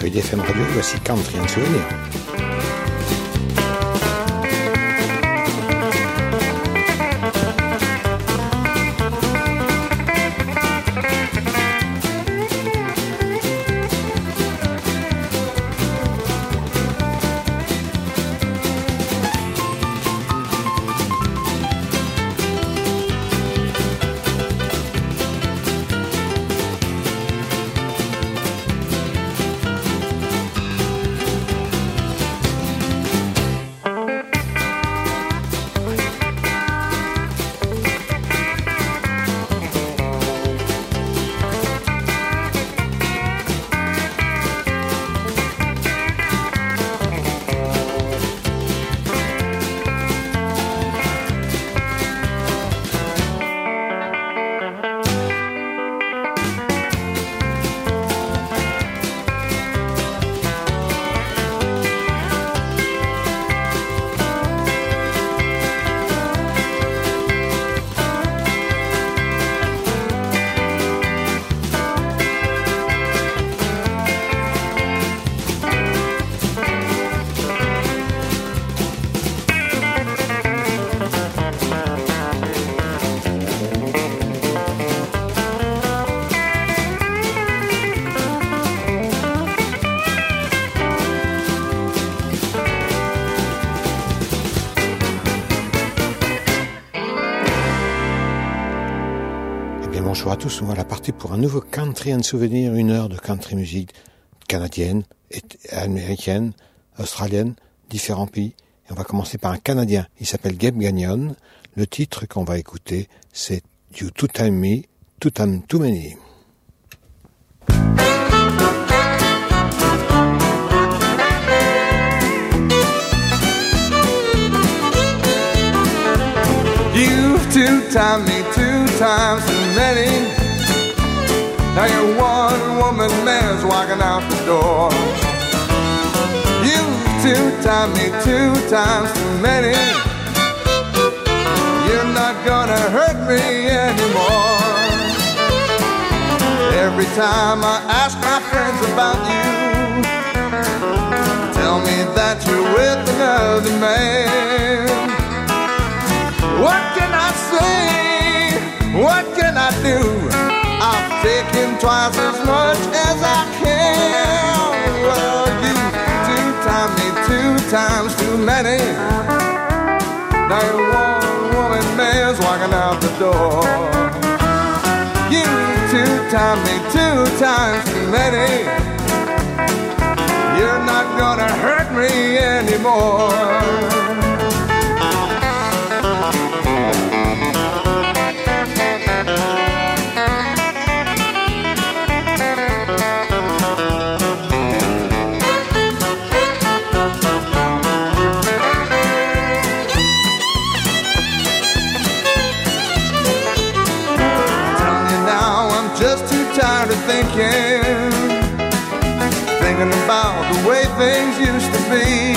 sur IDFM Radio, voici Country and Souvenir. Bonjour à tous, on va la partir pour un nouveau Country and Souvenir, 1 heure de country music canadienne, américaine, australienne, différents pays. Et on va commencer par un Canadien, il s'appelle Gabe Gagnon. Le titre qu'on va écouter, c'est You Two Time Me, Two Time Too Many. You've two-timed me 2 times too many. Now you're one-woman man's walking out the door. You've two-timed me 2 times too many. You're not gonna hurt me anymore. Every time I ask my friends about you, tell me that you're with another man. What can I say? What can I do? I've taken twice as much as I can. Well, you two-timed me 2 times too many. Now you're one-woman man's walking out the door. You two-timed me 2 times too many. You're not gonna hurt me anymore. Thinking about the way things used to be.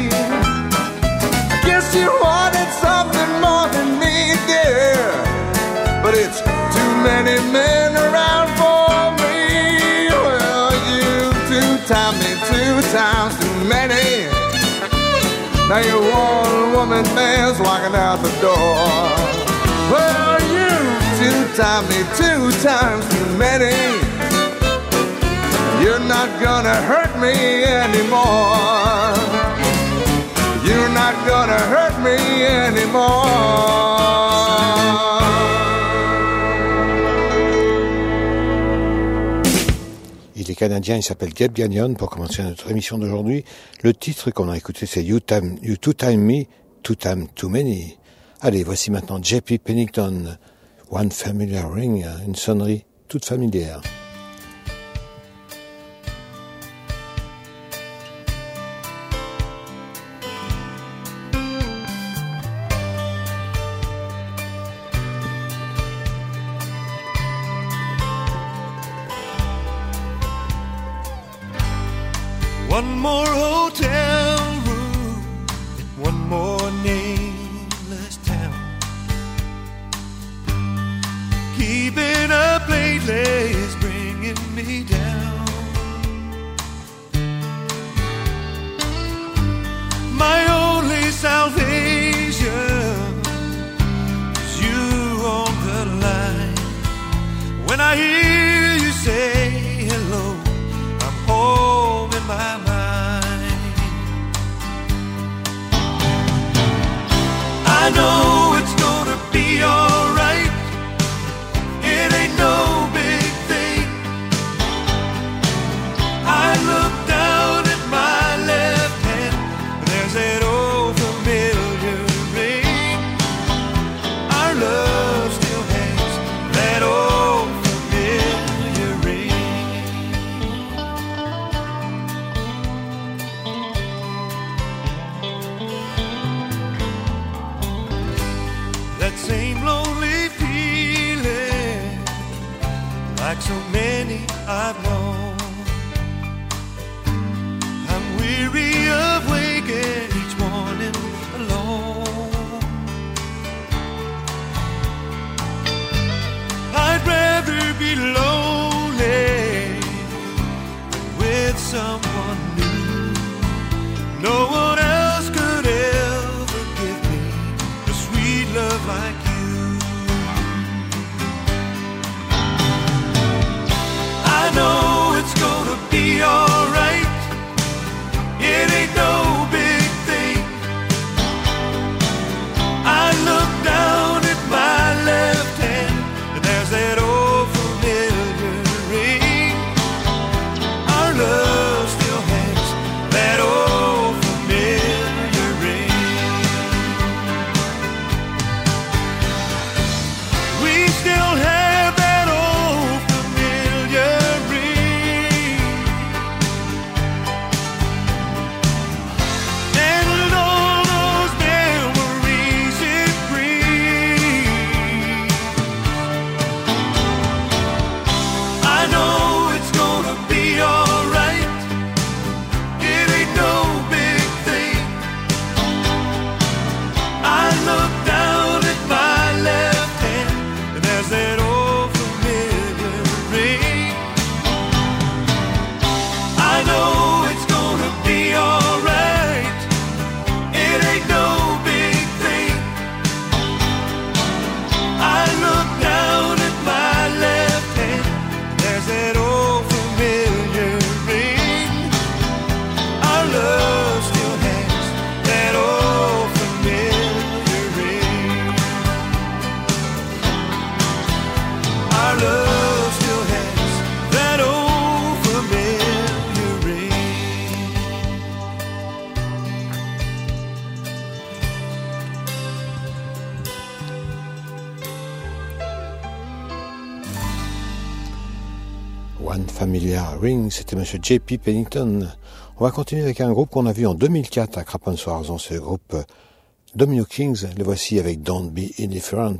I guess you wanted something more than me, dear, but it's too many men around for me. Well, you two-timed me 2 times too many. Now you're one-woman man's walking out the door. Well, you two-timed me 2 times too many. You're not gonna hurt me anymore. You're not gonna hurt me anymore. Il est canadien, il s'appelle Gabe Gagnon. Pour commencer notre émission d'aujourd'hui, le titre qu'on a écouté, c'est You Two-Time Me, Two Time Too Many. Allez, voici maintenant J.P. Pennington, One Familiar Ring, une sonnerie toute familière. One more hotel room in one more nameless town. Keeping up lately is bringing me down. I know it's gonna be alright. It ain't no big thing. I look down at my left hand, there's that old familiar ring. Our love still has that old familiar ring. That same lonely feeling, like so many I've known. I'm weary of waking each morning alone. I'd rather be lonely than with someone new. No one else could ever give me a sweet love like you. I know it's gonna be alright. It ain't no big thing. I look down at my left hand, and there's that old familiar ring. Our love still has that old familiar ring. We still have that old familiar ring. And all those memories it brings. I know it's gonna be alright. It ain't no big thing. I look down at my left hand, and there's that old familiar ring. I know it's gonna be alright. It ain't no big thing. I look down at my left hand, there's that old familiar ring. Our love still has that old familiar ring. Our love still has that old familiar ring. One Familiar Ring, c'était Monsieur J.P. Pennington. On va continuer avec un groupe qu'on a vu en 2004 à Crapan-Soarzon, c'est le groupe Domino Kings. Le voici avec Don't Be Indifferent.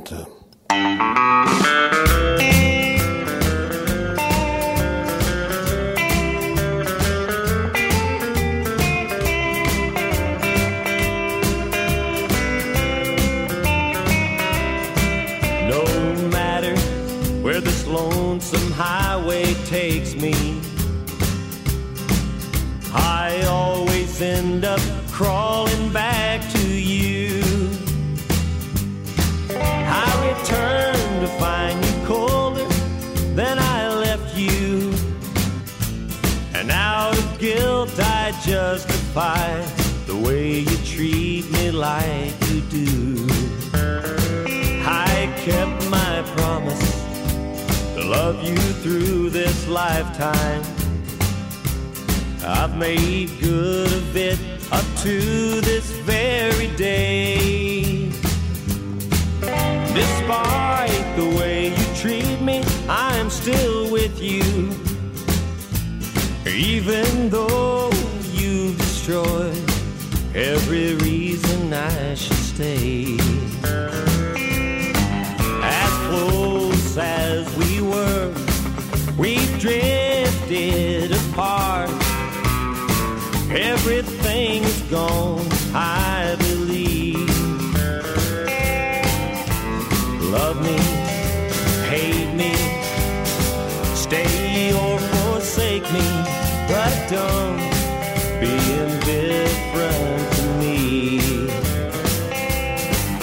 No matter where this lonesome highway takes me, I always end up crawling back to you. I return to find you colder than I left you, and out of guilt I justify the way you treat me like you do. I kept my promise to love you through this lifetime. I've made good of it up to this very day. Despite the way you treat me, I'm still with you. Even though you've destroyed every reason I should stay. As close as we were, we've drifted apart. Everything's gone, I believe. Love me, hate me, stay or forsake me, but don't be indifferent to me.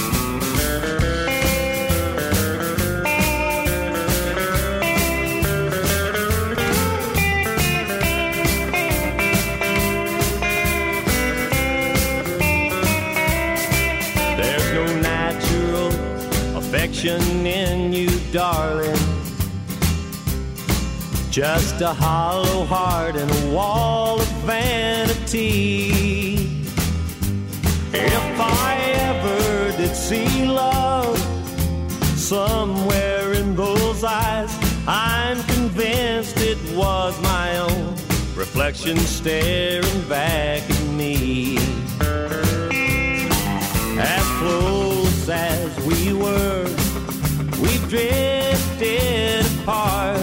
reflection in you, darling. Just a hollow heart and a wall of vanity. If I ever did see love somewhere in those eyes, I'm convinced it was my own reflection staring back at me. As close as we were, we drifted apart.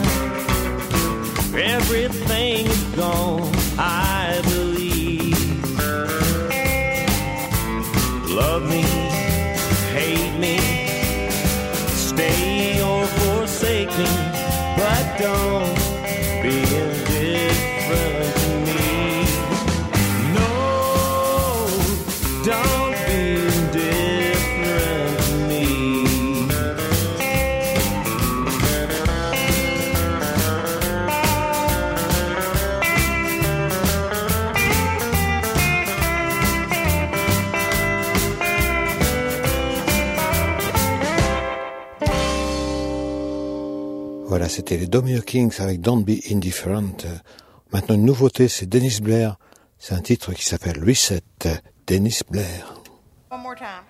Everything is gone, I believe. Love me, hate me, stay or forsake me, but don't be indifferent to me. No, don't be indifferent to me. Voilà, c'était les Domino Kings avec Don't Be Indifferent. Maintenant, une nouveauté, c'est Dennis Blair. C'est un titre qui s'appelle Reset. Dennis Blair. One more time.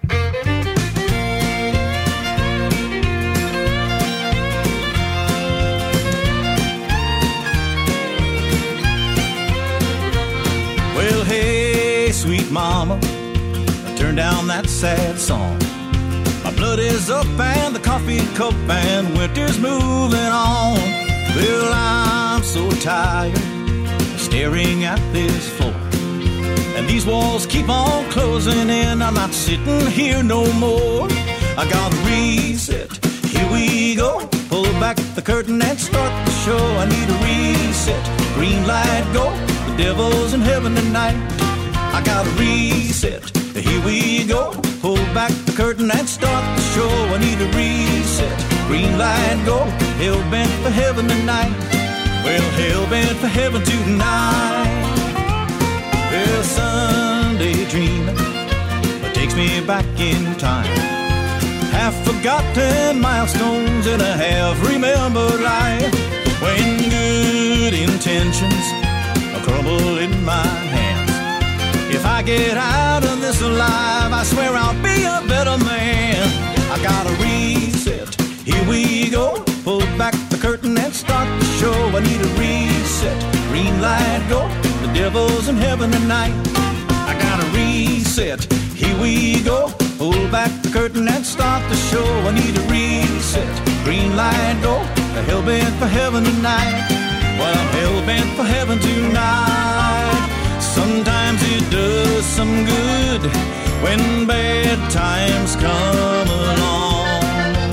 Well, hey, sweet mama, turn down that sad song. My blood is up and the coffee cup and winter's moving on. Well, I'm so tired of staring at this floor, and these walls keep on closing in. I'm not sitting here no more. I gotta reset. Here we go. Pull back the curtain and start the show. I need a reset. Green light go. The devil's in heaven tonight. I gotta reset. Here we go. Pull back the curtain and start the show. I need a reset. Green light go. Hell bent for heaven tonight. Well, hell bent for heaven tonight. Well, Sunday dreaming takes me back in time. Half forgotten milestones in a half remembered life. When good intentions crumble in my hands. If I get out of this alive, I swear I'll be a better man. I gotta reset. Here we go. Pull back the curtain and start the show. I need a reset. Green light go. The devil's in heaven tonight. I gotta reset. Here we go. Pull back the curtain and start the show. I need a reset. Green light go. The hell bent for heaven tonight. Well, I'm hell bent for heaven tonight. Sometimes it does some good when bad times come along.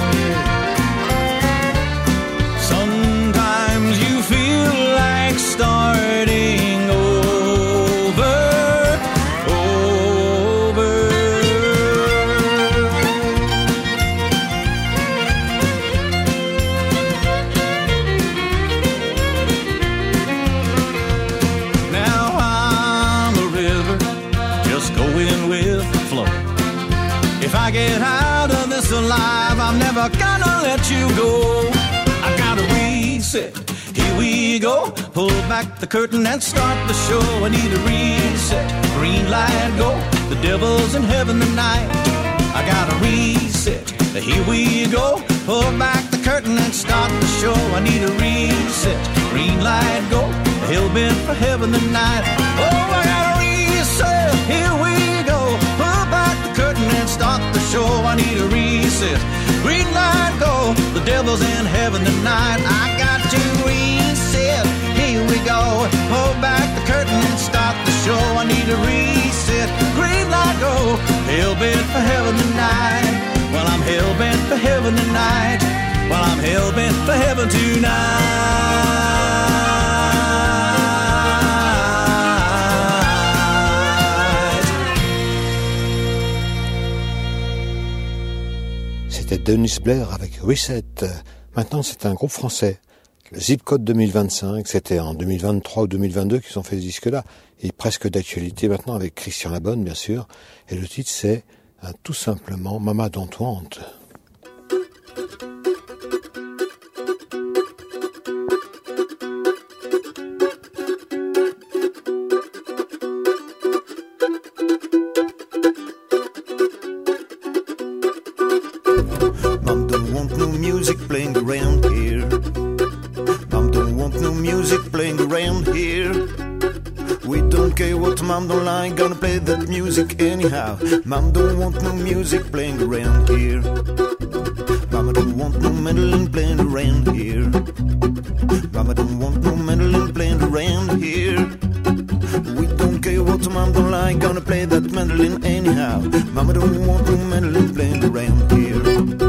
Sometimes you feel like starting over. If I get out of this alive, I'm never gonna let you go. I gotta reset. Here we go. Pull back the curtain and start the show. I need a reset. Green light go. The devil's in heaven tonight. I gotta reset. Here we go. Pull back the curtain and start the show. I need a reset. Green light go. Hell bent for heaven tonight. Oh, I gotta reset. Here we go. Pull back the curtain and start the show. I need a reset. Green light go. The devil's in heaven tonight. I got to reset. Here we go. Pull back the curtain and start the show. I need a reset. Green light go. Hell bent for heaven tonight. Well, I'm hell bent for heaven tonight. Well, I'm hell bent for heaven tonight. C'était Dennis Blair avec Reset. Maintenant, c'est un groupe français. Le Zip Code 2025, c'était en 2023 ou 2022 qu'ils ont fait ce disque-là. Il est presque d'actualité maintenant avec Christian Labonne, bien sûr. Et le titre, c'est tout simplement Mama Don't Want. Mom don't want no music playing around here. Mom don't want no music playing around here. We don't care what Mom don't like, gonna play that music anyhow. Mom don't want no music playing around here. Mama don't want no mandolin playing around here. Mama don't want no mandolin playing around here. We don't care what Mom don't like, gonna play that mandolin anyhow. Mama don't want no mandolin playing around here.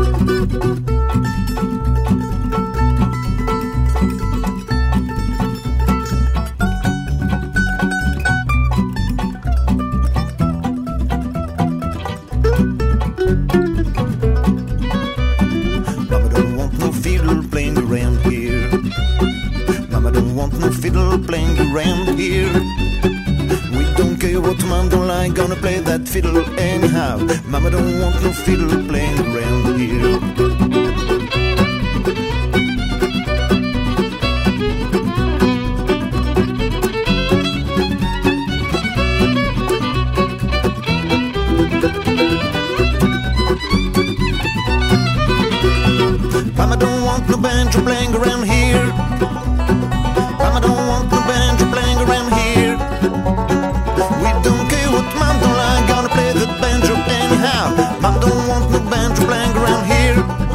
Fiddle playing around here. We don't care what Mom don't like, gonna play that fiddle anyhow. Mama don't want no fiddle playing around here. Mama don't want no banjo playing around here. Mama don't want no banjo playing around here. We don't care what Mom don't like, gonna play the banjo anyhow. Mom don't want no banjo playing around here.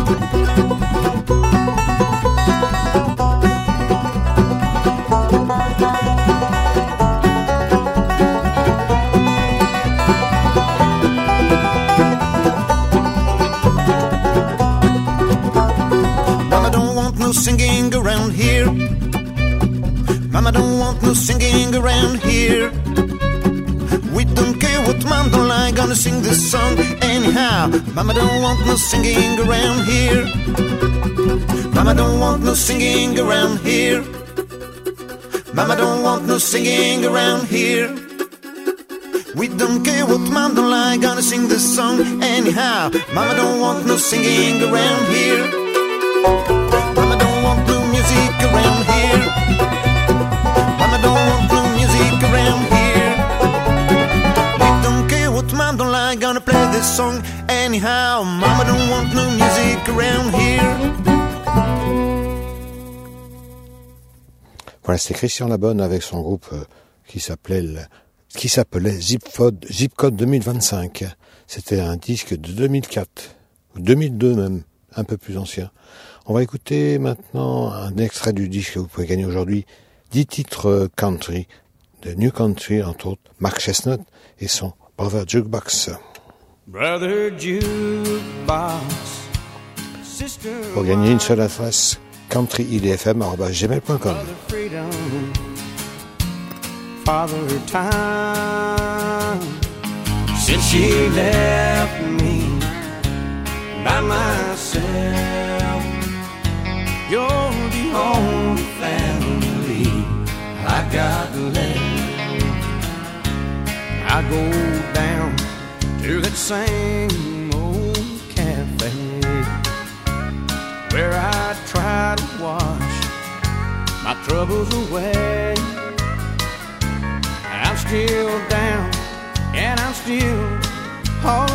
Mama don't want no singing around here. Mama don't want no singing around here. We don't care what Mom don't like, gonna sing this song anyhow. Mama don't want no singing around here. Mama don't want no singing around here. Mama don't want no singing around here. We don't care what Mom don't like, gonna sing this song anyhow. Mama don't want no singing around here. Mama don't want no music around here. Mama don't want no music around here. We don't care what Mom don't like, gonna play this song anyhow. Mama don't want no music around here. Voilà, c'était Christian Labonne avec son groupe qui s'appelait Zip Code 2025. C'était un disque de 2004, ou 2002 même, un peu plus ancien. On va écouter maintenant un extrait du disque que vous pouvez gagner aujourd'hui. 10 titres country, de New Country, entre autres, Mark Chestnut et son Brother Jukebox. Brother Jukebox, sister. Pour gagner une seule adresse, countryidfm@gmail.com. Father time, since she left me by myself, you're the only family I got left. I go down to that same old cafe where I try to wash my troubles away. I'm still down and I'm still all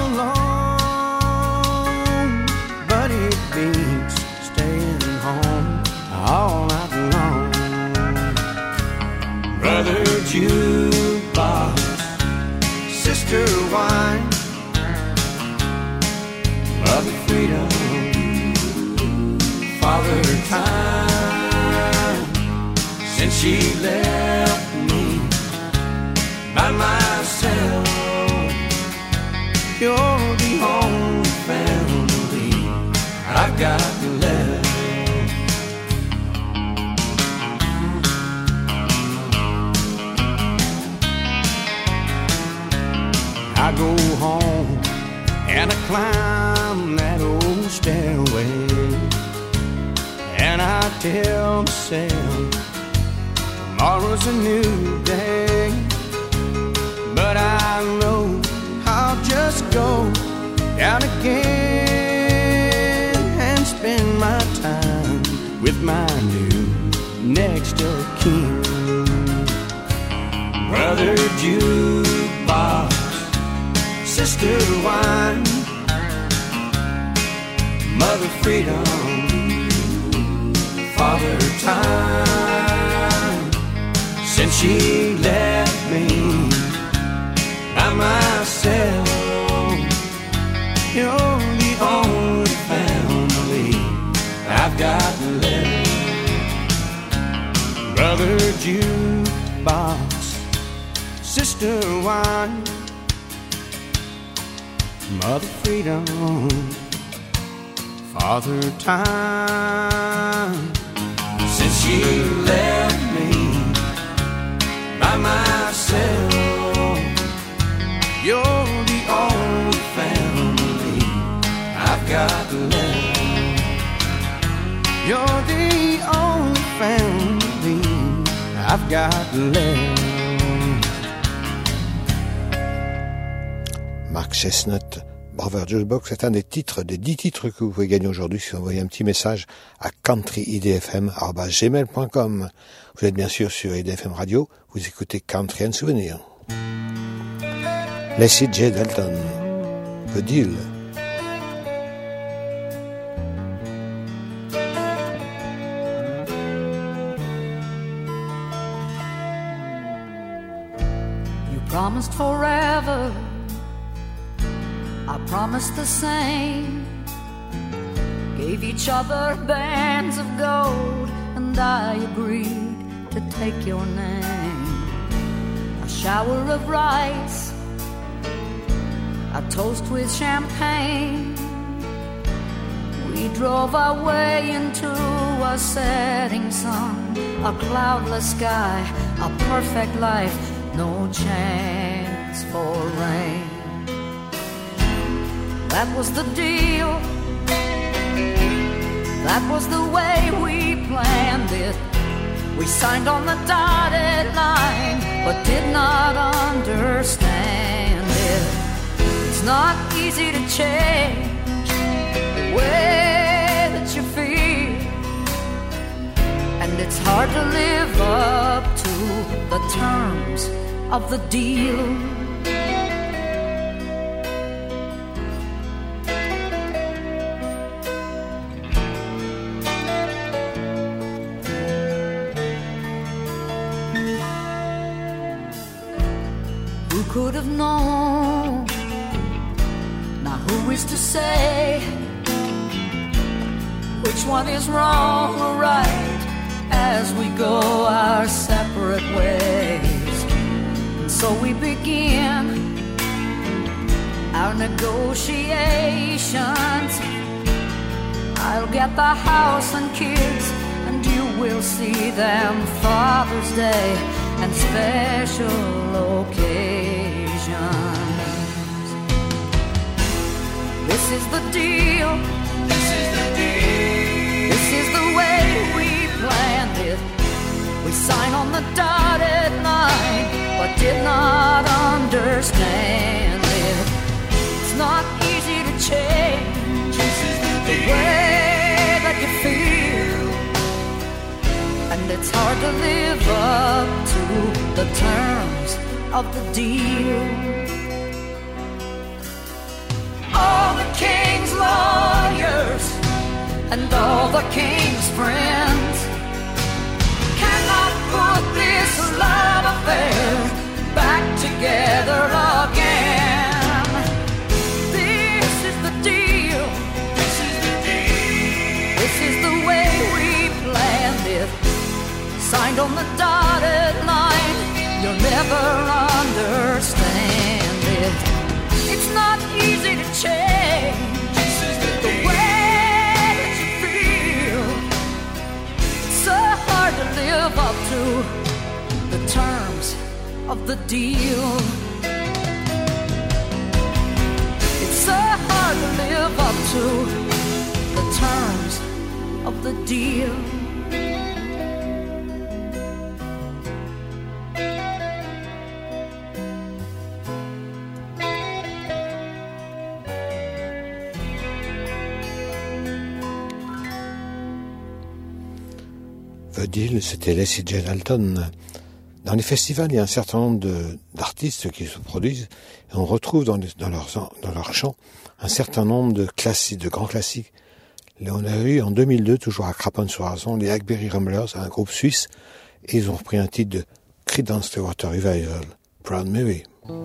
alone, but it beats staying home all night long. Brother Jukebox, sister wine, mother freedom, father time, since she left me by myself, you're the only family I've got left. I go home and I climb that old stairway, and I tell myself tomorrow's a new day. But I know I'll just go down again and spend my time with my new next of kin. Brother Jukebox, sister wine, freedom. Father time, since she left me by myself, you're the only family I've got left. Brother jukebox, sister wine, mother freedom, father time, since you left me by myself, you're the only family I've got left. You're the only family I've got left. Mark Chestnut, Brother Jukebox, c'est un des 10 titres que vous pouvez gagner aujourd'hui si vous envoyez un petit message à countryidfm@gmail.com. Vous êtes bien sûr sur IDFM Radio, vous écoutez Country and Souvenir. Leslie J. Dalton, The Deal. You promised forever, I promised the same. Gave each other bands of gold, and I agreed to take your name. A shower of rice, a toast with champagne. We drove our way into a setting sun, a cloudless sky, a perfect life, no chance for rain. That was the deal, that was the way we planned it. We signed on the dotted line, but did not understand it. It's not easy to change the way that you feel, and it's hard to live up to the terms of the deal. Who could have known? Now who is to say which one is wrong or right as we go our separate ways? And so we begin our negotiations. I'll get the house and kids, and you will see them Father's Day and special occasions. This is the deal. This is the deal. This is the way we planned it. We signed on the dotted line, but did not understand it. It's not easy to change the way that you feel, and it's hard to live up to the terms of the deal. All the king's lawyers and all the king's friends cannot put this love affair back together again. This is the deal. This is the deal. This is the way we planned it. Signed on the dotted line, you'll never understand it. It's not easy to change the way that you feel. It's so hard to live up to the terms of the deal. It's so hard to live up to the terms of the deal. The Deal, c'était Leslie J. Dalton. Dans les festivals, il y a un certain nombre d'artistes qui se produisent et on retrouve dans leur chant un certain nombre de classiques, de grands classiques. Là, on a eu en 2002, toujours à Craponne-sur-Arzon, les Hackberry Rumblers, un groupe suisse, et ils ont repris un titre de Creedence Clearwater Revival, Proud Mary.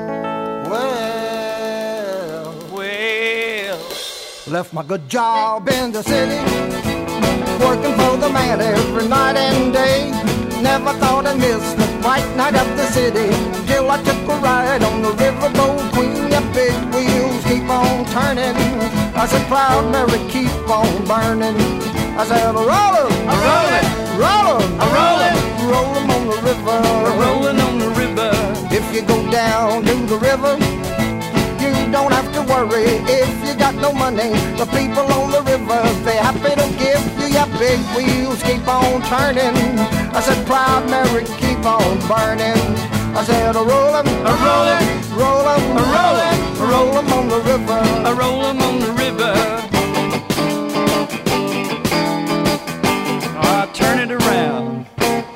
Well, left my good job in the city, working for the man every night and day. Never thought I'd miss the bright night of the city, till I took a ride on the riverboat Queen. The big wheels keep on turning. I said, Proud Mary, keep on burning. I said, rollin', a rollin', rollin', a rollin', rollin' on the river, rollin' on the river. If you go down to the river, you don't have to worry if you got no money. The people on the river, they're happy to give you your big wheels keep on turning. I said, Proud Mary, keep on burning. I said, a rollin', a rollin', rollin', a rollin', a rollin' on the river, a rollin' on the river. Turn it around.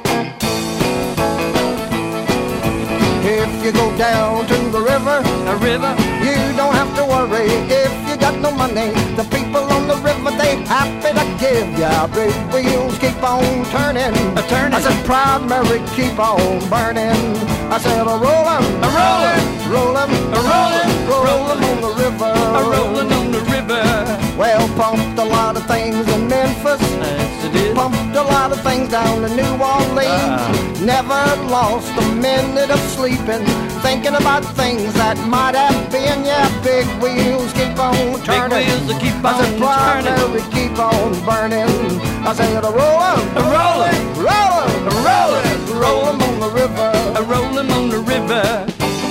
If you go down to the river, you don't have to worry if you got no money. The people on the river, they happy to give ya. Big wheels keep on turning. I said, Proud Mary, keep on burning. I said, a rollin', a rollin', rollin', a rollin', rollin' on the river, a rollin' on the river. Well, pumped a lot of things in Memphis, pumped a lot of things down in New Orleans. Never lost a minute of sleeping, thinking about things that might have been. Yeah, big wheels keep on turning. Big wheels keep on turning. I said, Proud Mary, keep on burning. I said, a rollin', a rollin', rollin', a rollin', rollin' on the river, a rollin' on the river.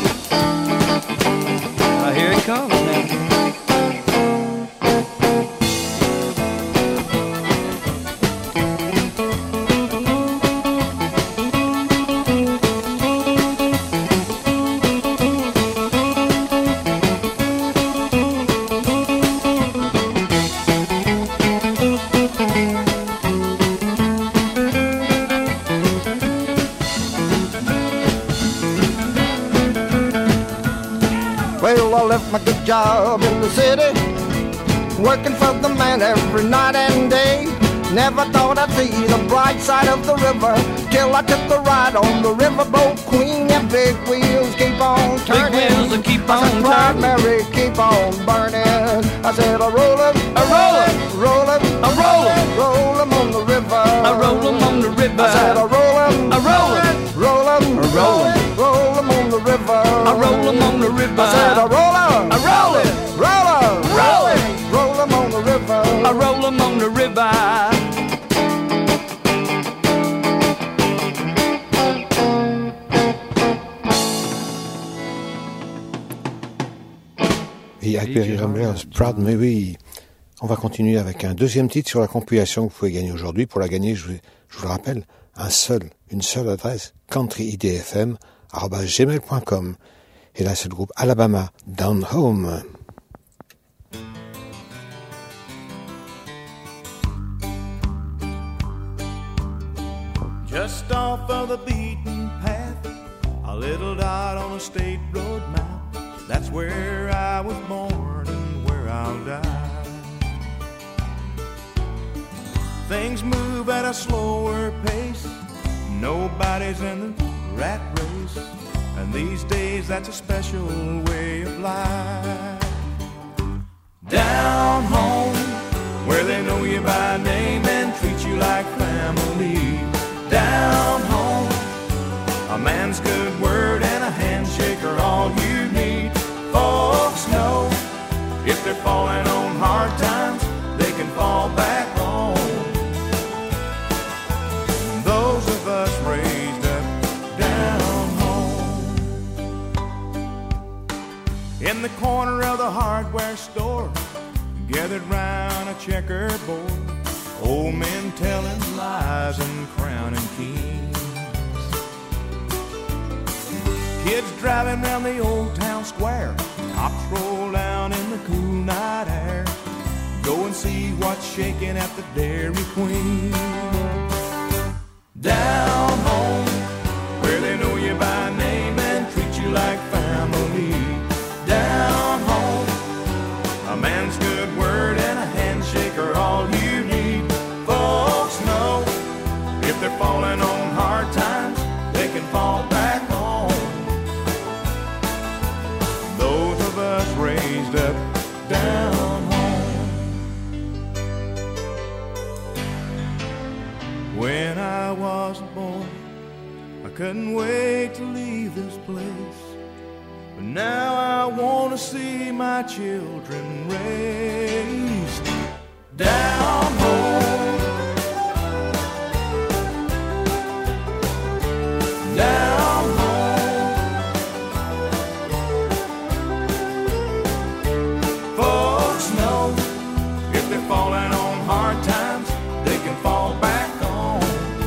Here it comes now. My good job in the city, working for the man every night and day. Never thought I'd see the bright side of the river, till I took a ride on the riverboat Queen. Yeah, big wheels keep on turning. Big wheels keep on turning. Proud Mary, keep on burning. I said, a rollin', a rollin', rollin', a rollin', rollin' on the river, a rollin' on the river. I said, a rollin', a rollin', rollin', a rollin', rollin' on the river, a rollin' on the river. I said, a rollin', a rollin', rollin', rollin', rollin' on the river, a rollin' on the river. Et Hackberry Rumblers, Proud Mary. On va continuer avec un deuxième titre sur la compilation que vous pouvez gagner aujourd'hui. Pour la gagner, je vous le rappelle, une seule adresse, countryidfm@gmail.com. Et là, c'est le groupe Alabama, Down Home. Just off of the beaten path, a little dot on a state road map. That's where I was born and where I'll die. Things move at a slower pace, nobody's in the rat race, and these days that's a special way of life. Down home, where they know you by name and treat you like family. Down home, a man's good word and a handshake are all you need. Folks know if they're falling on hard times, they can fall back home. Those of us raised up down home, in the corner of the hardware store, gathered round a checkerboard, old men telling lies and crowning kings. Kids driving round the old town square, cops roll down in the cool night air. Go and see what's shaking at the Dairy Queen. Down home, where they know you by name and treat you like family. Down home, a man's good word and a handshake are all you couldn't wait to leave this place. But now I want to see my children raised down home. Down home. Folks know if they're falling on hard times, they can fall back on.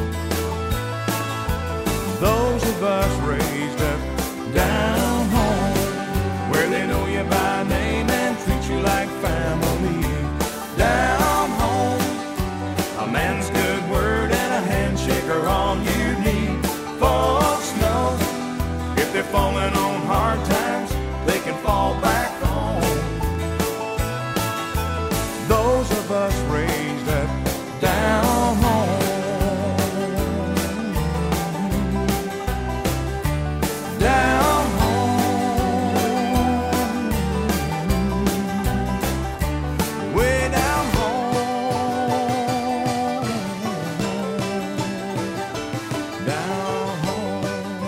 Those of us raised up down home, where they know you by name and treat you like family. Down home, a man's good word and a handshake are all you need. Folks know if they're falling on hard times, they can fall back on. Those of us raised up down home. Down home. Way down home. Down home.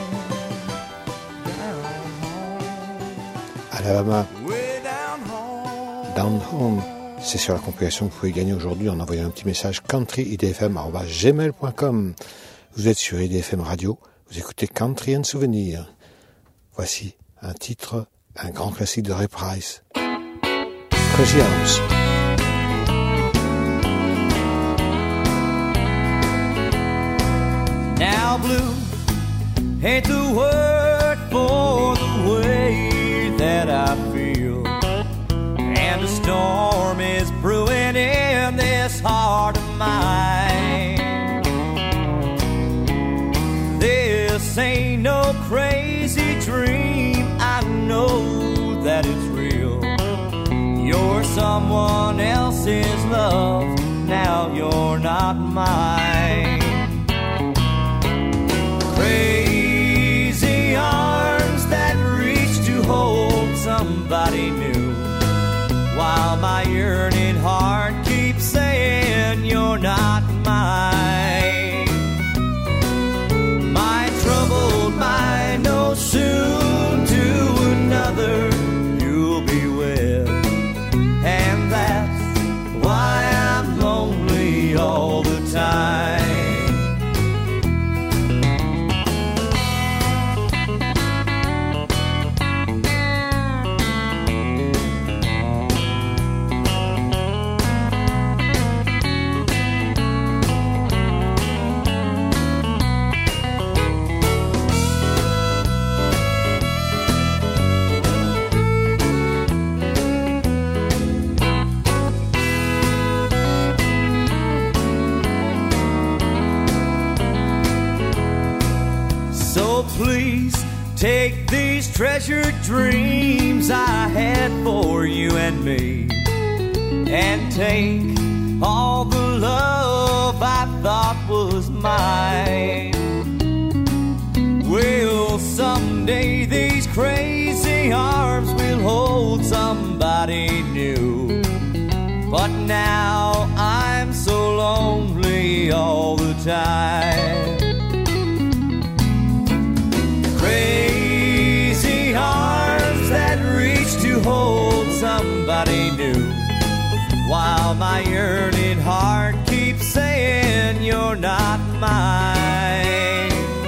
Alabama, Way down home. Down Home. C'est sur la compilation que vous pouvez gagner aujourd'hui en envoyant un petit message countryidfm@gmail.com. Vous êtes sur IDFM Radio, vous écoutez Country and Souvenir. Voici un titre, un grand classique de Ray Price. Crazy House. Now blue ain't the word for the way that I feel, and a storm is brewing in this heart of mine. This ain't no crazy dream, I know that it's real. You're someone else's love, now you're not mine. Crazy arms that reach to hold somebody new, while my yearning heart keeps saying you're not mine. My troubled mind knows soon to another you'll be with, and that's why I'm lonely all the time. Please take these treasured dreams I had for you and me, and take all the love I thought was mine. Well, someday these crazy arms will hold somebody new, but now I'm so lonely all the time. Crazy arms that reach to hold somebody new, while my yearning heart keeps saying you're not mine.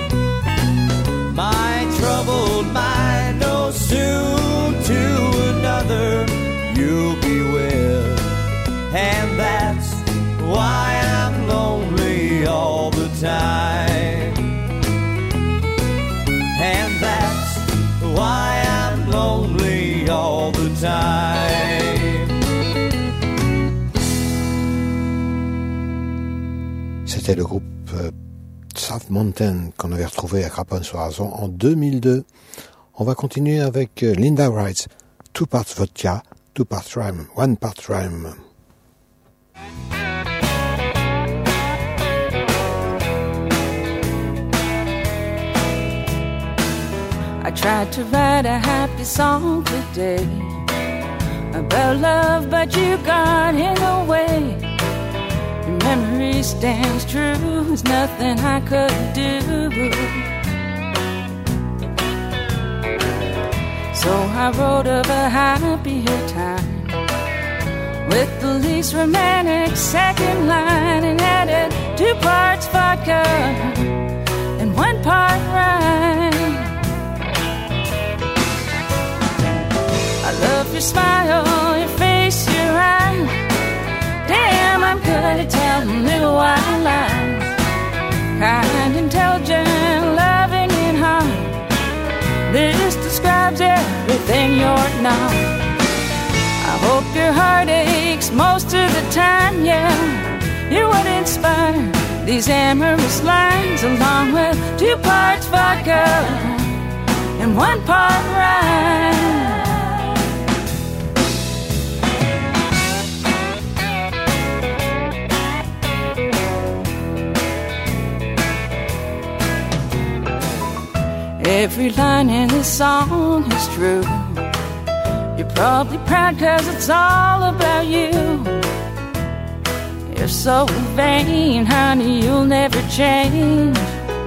My troubled mind knows soon to another you'll be with, and that's why I'm lonely all the time. And that's why I'm lonely all the time. C'était le groupe South Mountain qu'on avait retrouvé à Craponne-sur-Arzon en 2002. On va continuer avec Linda Wright, Two Parts Vodka, Two Parts Rhyme, One Part Rhyme. I tried to write a happy song today about love, but you got in the way. Your memory stands true, there's nothing I could do. So I wrote of a happier time with the least romantic second line, and added 2 parts vodka and 1 part rhyme. I love your smile, your face, your eyes. Damn, I'm good at telling little white lies. Kind, intelligent, loving, and hard. This describes everything you're not. I hope your heart aches most of the time, yeah. You're what inspired these amorous lines, along with 2 parts vodka and 1 part rhyme. Every line in this song is true. You're probably proud 'cause it's all about you. You're so vain, honey, you'll never change.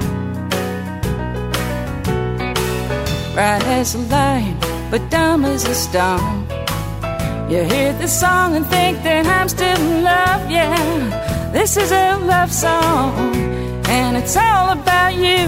Bright as a light, but dumb as a stone. You hear this song and think that I'm still in love, yeah. This is a love song, and it's all about you.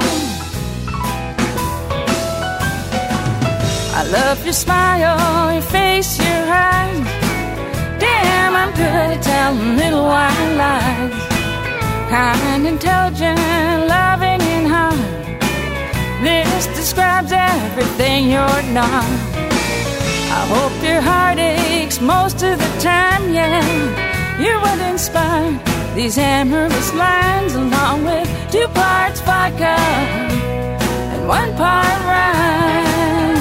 I love your smile, your face, your eyes. Damn, I'm good at telling little white lies. Kind, intelligent, loving, and hard. This describes everything you're not. I hope your heart aches most of the time, yeah. You're what inspired these amorous lines, along with 2 parts vodka and 1 part rhyme.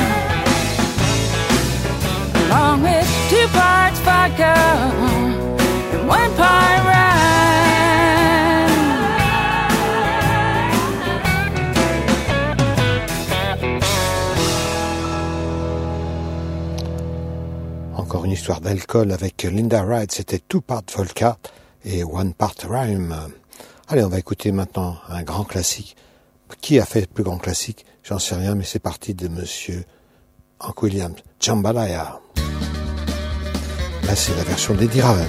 Along with 2 parts vodka and 1 part rhyme. Encore une histoire d'alcool avec Linda Wright, c'était 2 parts vodka et 1 part rhyme. Allez, on va écouter maintenant un grand classique. Qui a fait le plus grand classique? J'en sais rien, mais c'est parti de monsieur Hank Williams, Jambalaya. Là, c'est la version d'Eddie Raven.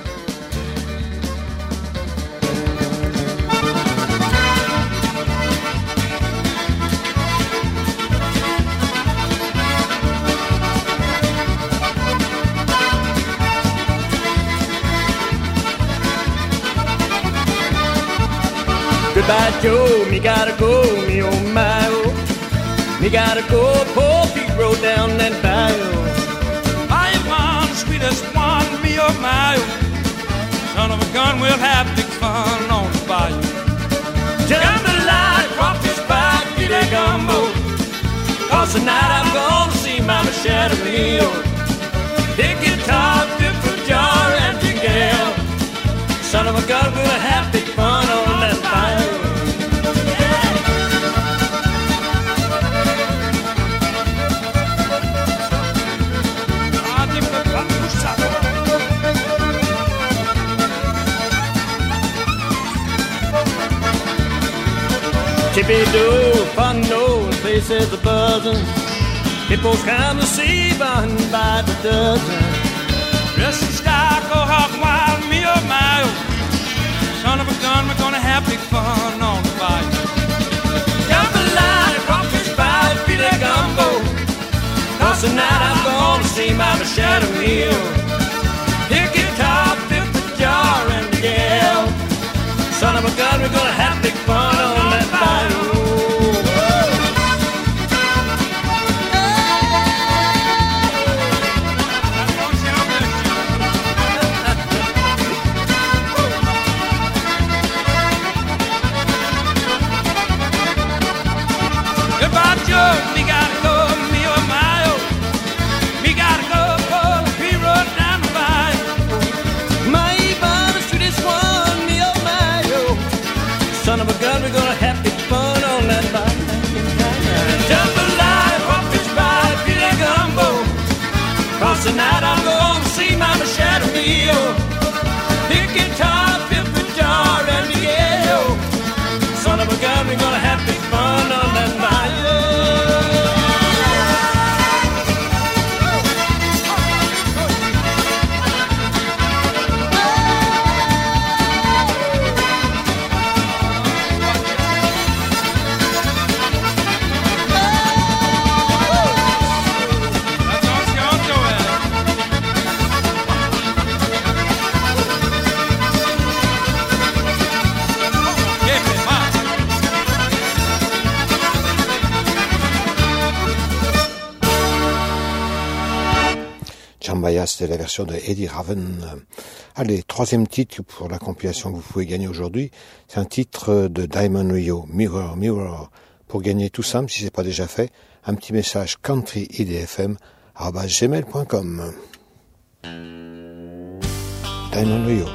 Goodbye, Joe, me gotta go, me oh my oh. Me gotta go, Paul Pete road down that bayou. I am one, sweetest one, me oh my oh. Son of a gun, we'll have big fun on the bayou. Jambalaya, crawfish pie, filet gumbo. 'Cause tonight I'm gonna see Mama Chatterleo. Big guitar, different jar, and big gal. Son of a gun, we'll have big fun on that bayou. Tippy-doo, fun no, places a buzzing. People's come to see Bun by the dozen. Dress in style, go hog wild, me oh my oh. Son of a gun, we're gonna have big fun on the bayou. Jambalaya, crawfish pie, filet gumbo. 'Cause tonight I'm gonna see Mama Chatterleo. Big guitar, fifth the jar, and the gal. Son of a gun, we're gonna have big fun on that bayou. Goodbye, Joe, me gotta go, me oh my oh. Me gotta go, Paul Pete road down. Maya, c'était la version de Eddie Raven. Allez, troisième titre pour la compilation que vous pouvez gagner aujourd'hui, c'est un titre de Diamond Rio, Mirror, Mirror. Pour gagner tout simple, si c'est pas déjà fait, un petit message countryidfm@gmail.com. Diamond Rio.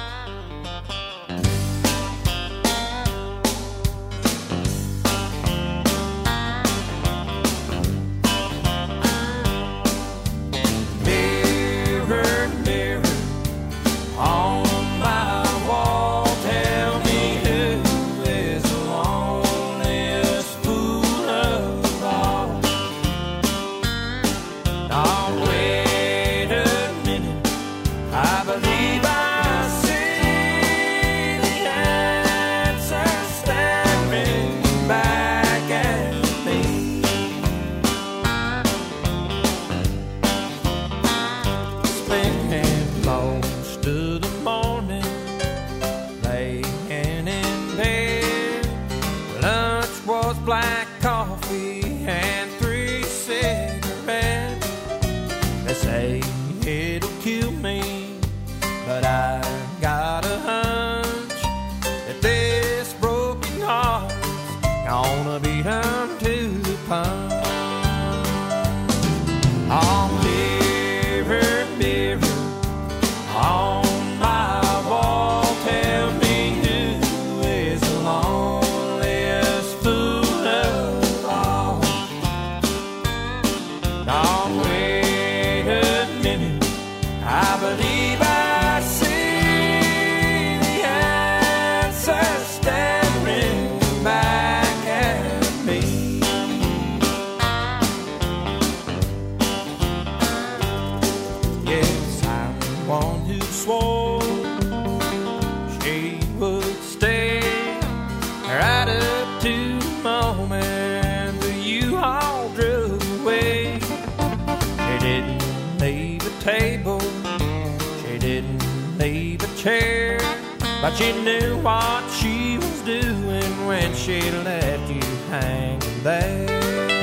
But she knew what she was doing when she left you hanging there.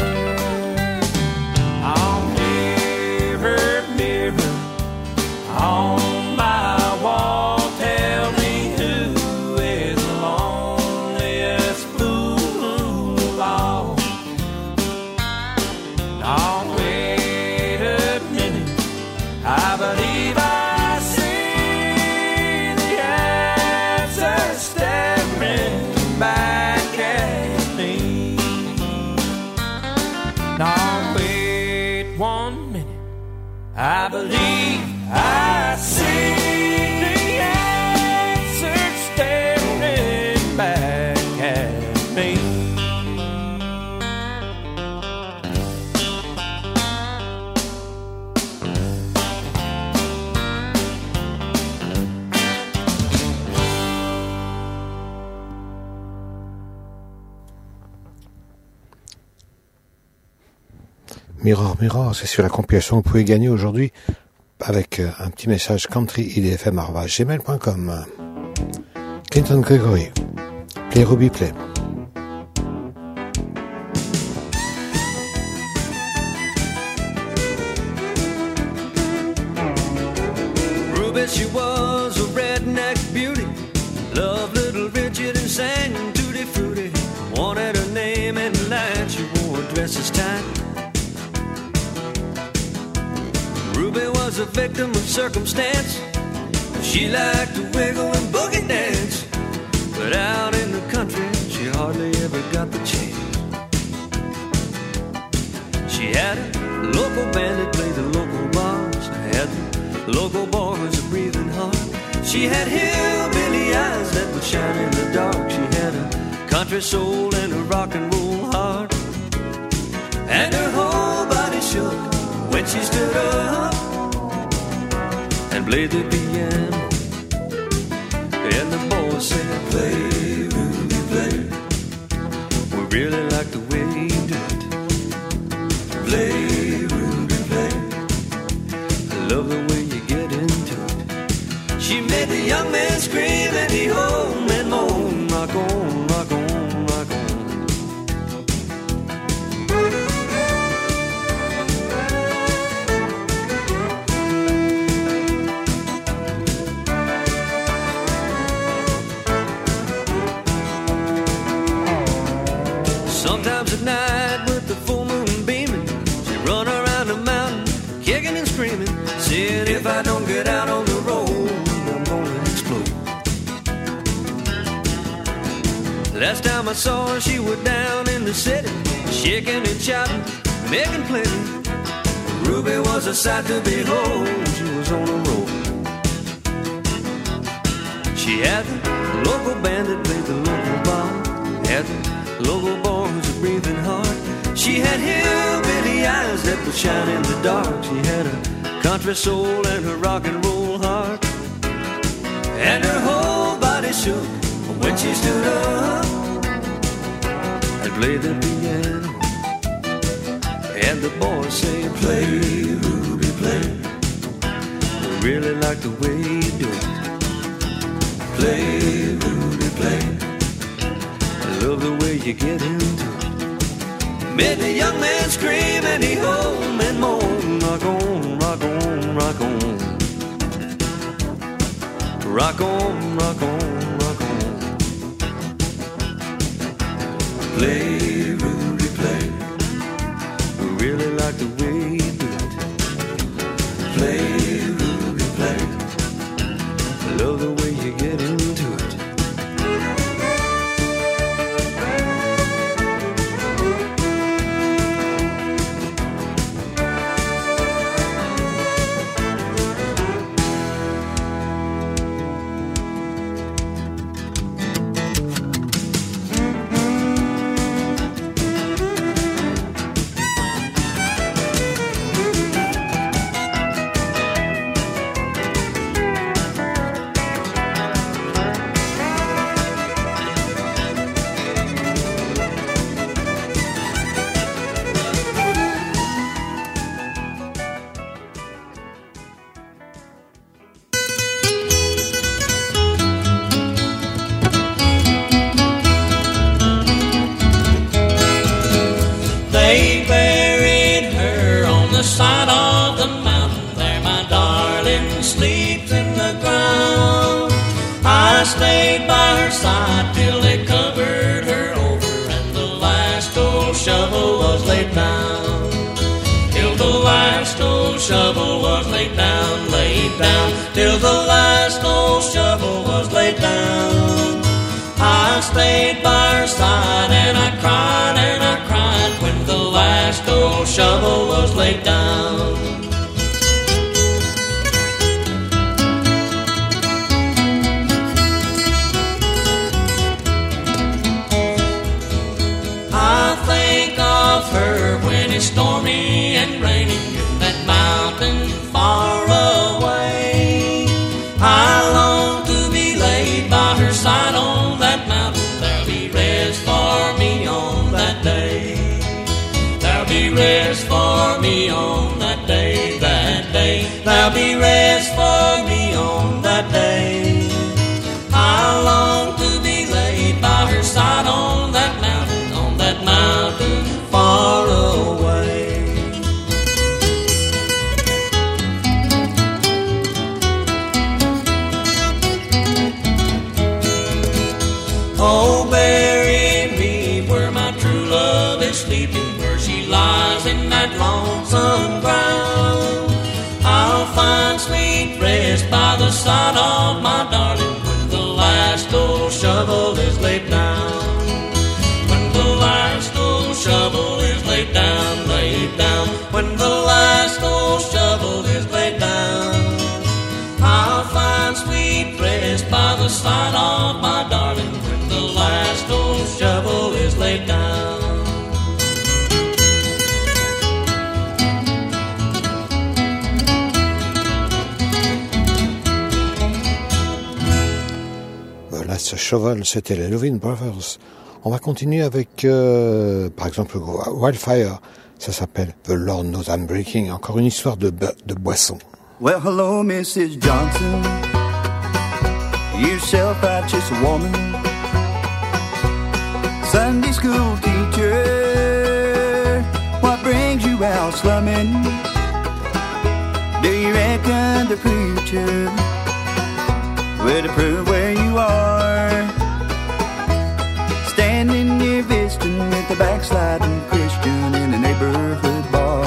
Oh, mirror, mirror on my wall, tell me who is the loneliest fool of all. Oh, wait a minute, I believe I back at me. Now wait 1 minute, I believe I see the answer staring back at me. Mirror, Mirror, c'est sur la compilation que vous pouvez gagner aujourd'hui avec un petit message countryidfm@gmail.com. Clinton Gregory, Play Ruby Play. Ruby, she was a redneck beauty, loved little Richard and sang Tutti Frutti. Wanted her name in line, she wore dresses tight. Ruby was a victim of circumstance. She liked to wiggle and boogie dance, but out in the country she hardly ever got the chance. She had a local band that played the local bars, had the local boys breathing hard. She had hillbilly eyes that would shine in the dark. She had a country soul and a rock and roll heart, and her whole body shook when she stood up and played the piano. And the boys said, play, Ruby, play. We really like the way you do it. Play, Ruby, play. I love the way you get into it. She made the young man scream and he home and moan. Rock on, rock on, rock on. I saw her, she was down in the city, shaking and shouting, making plenty. Ruby was a sight to behold, she was on a roll. She had the local band that played the local bar, had the local boys a breathing heart. She had hillbilly eyes that would shine in the dark. She had a country soul and her rock and roll heart, and her whole body shook when she stood up and played the piano. And the boys say, play, Ruby, play. I really like the way you do it. Play, Ruby, play. I love the way you get into it. Made the young man scream and he home and moan. Rock on, rock on, rock on. Rock on, rock on, rock on. Play, Rudy, play. I really like the way you do it. Play, Rudy, play. I love the way you get into it. Till the last old shovel was laid down. I stayed by her side and I cried when the last old shovel was laid down. I think of her when it's stormy and raining in that mountain far away. I long to be laid by her side on that mountain. There'll be rest for me on that day. There'll be rest for me on that day, that day. There'll be rest for me on that day. I long to be laid by her side on that mountain far away. Oh, bury me where my true love is sleeping, where she lies in that lonesome ground. I'll find sweet rest by the side of my darling when the last old shovel is laid down. When the last old shovel is laid down, laid down. When the last old shovel is laid down, I'll find sweet rest by the side of my darling when the last old shovel is laid down. Voilà, ce shovel, c'était les Lovin' Brothers. On va continuer avec, par exemple, Wildfire. Ça s'appelle The Lord Knows I'm Breaking. Encore une histoire de boisson. Well, hello, Mrs. Johnson. You self-righteous woman. Sunday school teacher. What brings you out slumming? Do you reckon the preacher would approve where you are? Standing near visiting with the backsliding Christian in a neighborhood bar.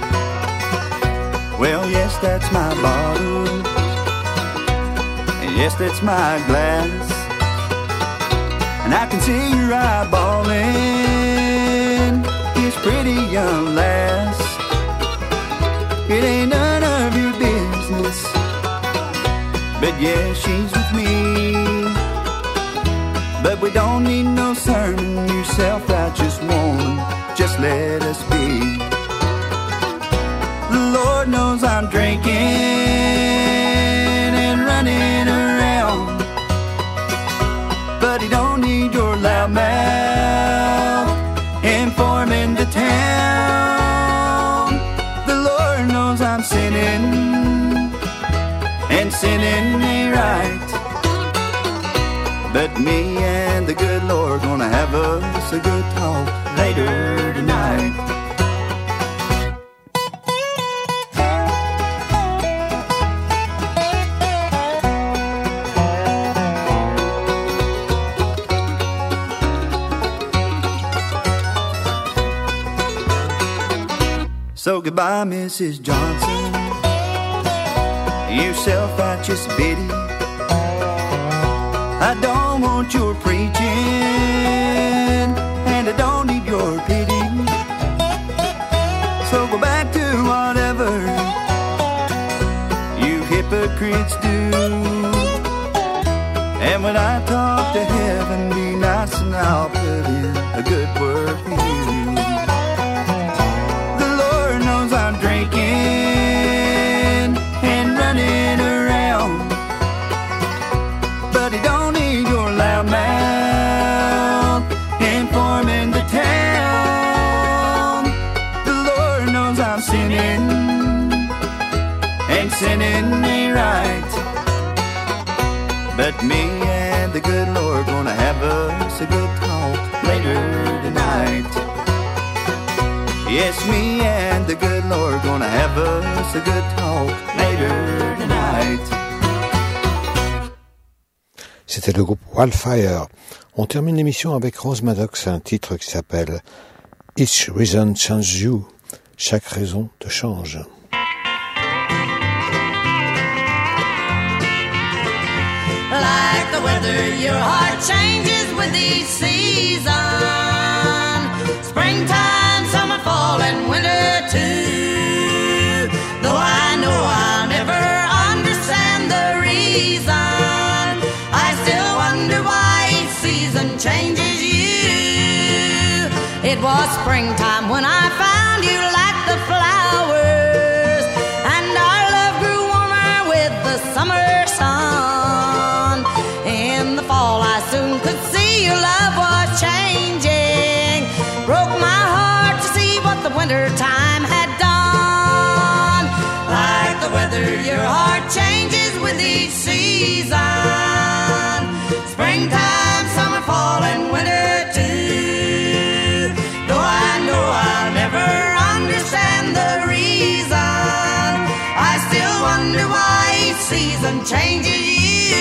Well, yes, that's my bottle, and yes, that's my glass. and I can see your eyeballing this pretty young lass. It ain't none of your business, but yeah, she's with me. But we don't need no sermon, you self-righteous woman, just let us be. The Lord knows I'm drinking and running around, but He don't need your loud mouth informing the town. The Lord knows I'm sinning, and sinning ain't right. But me and the good Lord gonna have us a good talk later tonight. So goodbye, Mrs. Johnson, you self-righteous biddy. I don't want your preaching, and I don't need your pity. So go back to whatever you hypocrites do. And when I talk to heaven, be nice and I'll put in a good word for you. The Lord knows I'm drinking and running around, but He don't need your loud mouth informing the town. The Lord knows I'm sinning, and sinning ain't right. But me and the good Lord gonna have us a good talk later tonight. Yes, me and the good Lord gonna have us a good talk later tonight. C'était le groupe Wildfire. On termine l'émission avec Rose Maddox, un titre qui s'appelle Each Reason Changes You. Chaque raison te change. Like the weather, your heart changes with each season. Springtime, summer, fall, and winter too. Though I know I'll never understand the reason, I still wonder why each season changes you. It was springtime when I found you like the flowers, and our love grew warmer with the summer sun. In the fall I soon could see your love was changing. Broke my heart to see what the winter time had done. Like the weather, your heart changes with each season. Springtime, summer, fall, and winter too. Though I know I'll never understand the reason, I still wonder why each season changes you.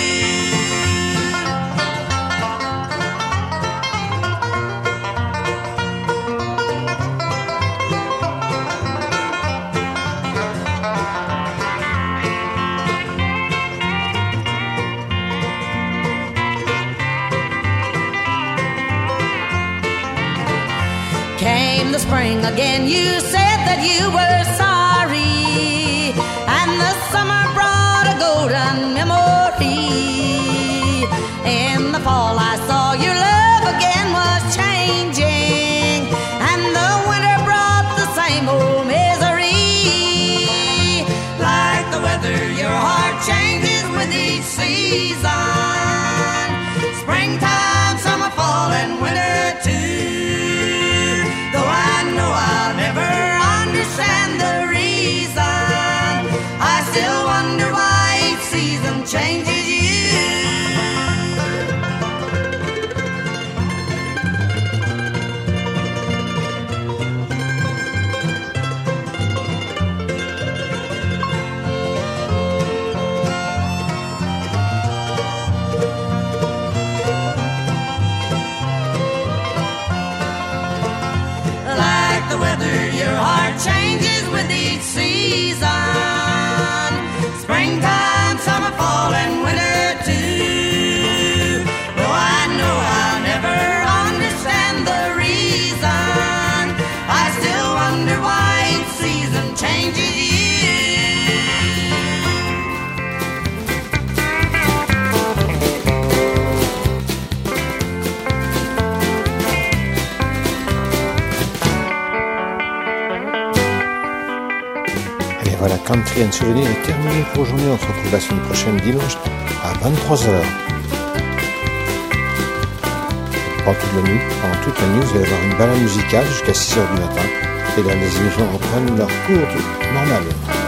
Came the spring again, you said that you were sorry, and the summer brought a golden memory. In the fall I saw your love again was changing, and the winter brought the same old misery. Like the weather, your heart changes with each season. Springtime, summer, fall, and winter too. Though I know I'll never understand the reason, I still wonder why each season changes you. Like the weather, your heart changes with each season. Springtime, summer, fall, and winter. Country and Souvenir est terminé pour aujourd'hui. On se retrouve la semaine prochaine, dimanche, à 23h. Pendant toute la nuit, vous allez avoir une balade musicale jusqu'à 6h du matin. Et là, les émissions reprennent leur cours normal.